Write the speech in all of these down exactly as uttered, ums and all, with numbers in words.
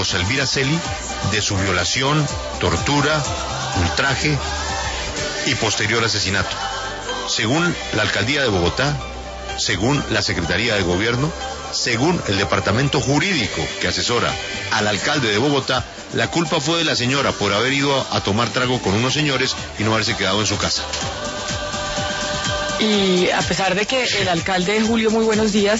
Rosa Elvira Celi de su violación, tortura, ultraje y posterior asesinato. Según la Alcaldía de Bogotá, según la Secretaría de Gobierno, según el Departamento Jurídico que asesora al alcalde de Bogotá, la culpa fue de la señora por haber ido a tomar trago con unos señores y no haberse quedado en su casa. Y a pesar de que el alcalde Julio, muy buenos días,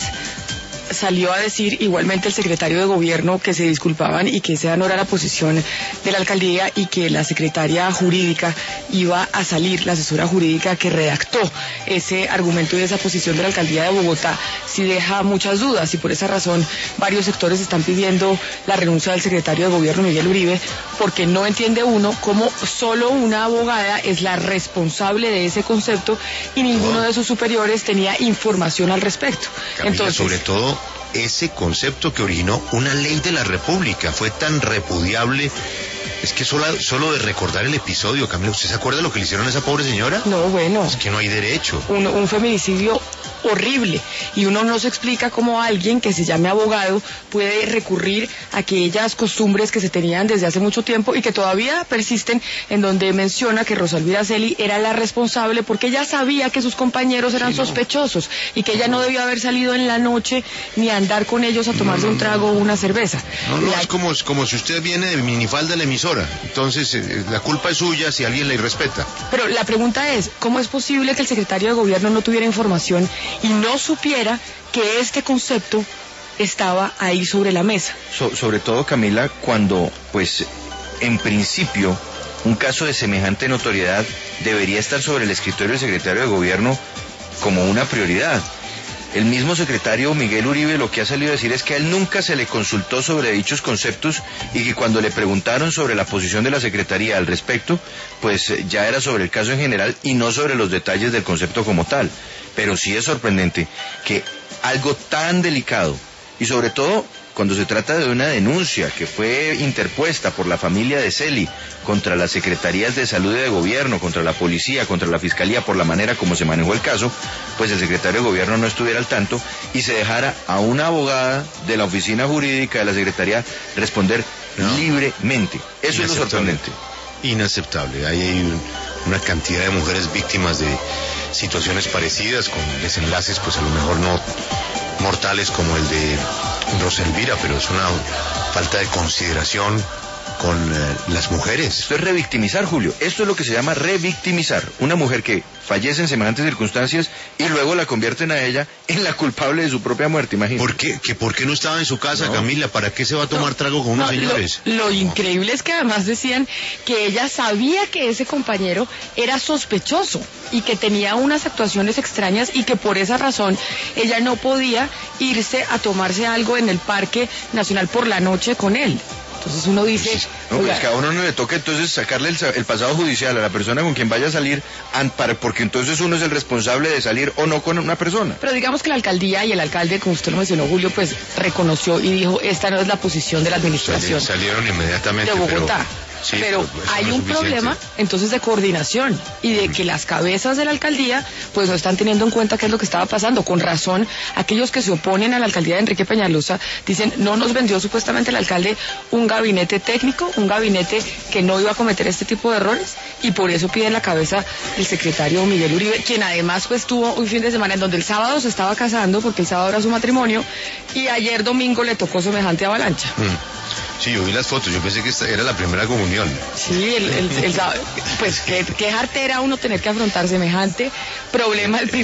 salió a decir igualmente el secretario de Gobierno que se disculpaban y que esa no era la posición de la alcaldía y que la secretaria jurídica iba a salir, la asesora jurídica que redactó ese argumento y esa posición de la alcaldía de Bogotá, sí deja muchas dudas y por esa razón varios sectores están pidiendo la renuncia del secretario de Gobierno Miguel Uribe, porque no entiende uno cómo solo una abogada es la responsable de ese concepto y ninguno de sus superiores tenía información al respecto. Camila, Entonces, sobre todo ese concepto que originó una ley de la República fue tan repudiable. Es que solo, solo de recordar el episodio, Camila, ¿usted se acuerda de lo que le hicieron a esa pobre señora? No, bueno. Es que no hay derecho. Un, un feminicidio horrible y uno no se explica cómo alguien que se llame abogado puede recurrir a aquellas costumbres que se tenían desde hace mucho tiempo y que todavía persisten, en donde menciona que Rosa Elvira Celi era la responsable porque ella sabía que sus compañeros eran sí, no. sospechosos y que ella no debió haber salido en la noche ni a andar con ellos a tomarse no, no, un trago o una cerveza. No, no, la... es como, como si usted viene de minifalda de la emisora, entonces eh, la culpa es suya si alguien la irrespeta. Pero la pregunta es, ¿cómo es posible que el secretario de Gobierno no tuviera información y no supiera que este concepto estaba ahí sobre la mesa? So, sobre todo, Camila, cuando, pues, en principio, un caso de semejante notoriedad debería estar sobre el escritorio del secretario de Gobierno como una prioridad. El mismo secretario Miguel Uribe lo que ha salido a decir es que a él nunca se le consultó sobre dichos conceptos y que cuando le preguntaron sobre la posición de la Secretaría al respecto, pues ya era sobre el caso en general y no sobre los detalles del concepto como tal. Pero sí es sorprendente que algo tan delicado y sobre todo cuando se trata de una denuncia que fue interpuesta por la familia de Celi contra las secretarías de salud y de gobierno, contra la policía, contra la fiscalía, por la manera como se manejó el caso, pues el secretario de gobierno no estuviera al tanto y se dejara a una abogada de la oficina jurídica de la secretaría responder no. libremente. Eso es lo sorprendente. Inaceptable. Ahí hay un, una cantidad de mujeres víctimas de situaciones parecidas, con desenlaces pues a lo mejor no mortales como el de Rosa Elvira, pero es una falta de consideración con eh, las mujeres. Esto es revictimizar, Julio. Esto es lo que se llama revictimizar. Una mujer que fallece en semejantes circunstancias y luego la convierten a ella en la culpable de su propia muerte, imagínate. ¿Por qué? ¿Que ¿Por qué no estaba en su casa, no. Camila? ¿Para qué se va a tomar no, trago con unos no, señores? Lo, lo increíble es que además decían que ella sabía que ese compañero era sospechoso y que tenía unas actuaciones extrañas y que por esa razón ella no podía irse a tomarse algo en el Parque Nacional por la noche con él. Entonces uno dice... No, pues que a uno no le toca entonces sacarle el, el pasado judicial a la persona con quien vaya a salir, porque entonces uno es el responsable de salir o no con una persona. Pero digamos que la alcaldía y el alcalde, como usted lo mencionó, Julio, pues reconoció y dijo, esta no es la posición de la administración. Salieron inmediatamente. De Bogotá. Pero... Sí, pero hay no un problema entonces de coordinación y de que las cabezas de la alcaldía pues no están teniendo en cuenta qué es lo que estaba pasando. Con razón, aquellos que se oponen a la alcaldía de Enrique Peñalosa dicen, no nos vendió supuestamente el alcalde un gabinete técnico, un gabinete que no iba a cometer este tipo de errores, y por eso piden la cabeza del secretario Miguel Uribe, quien además pues tuvo un fin de semana en donde el sábado se estaba casando, porque el sábado era su matrimonio, y ayer domingo le tocó semejante avalancha. Mm. Sí, yo vi las fotos, yo pensé que esta era la primera comunión. Sí, el, el, el, pues qué, qué jartera uno tener que afrontar semejante problema el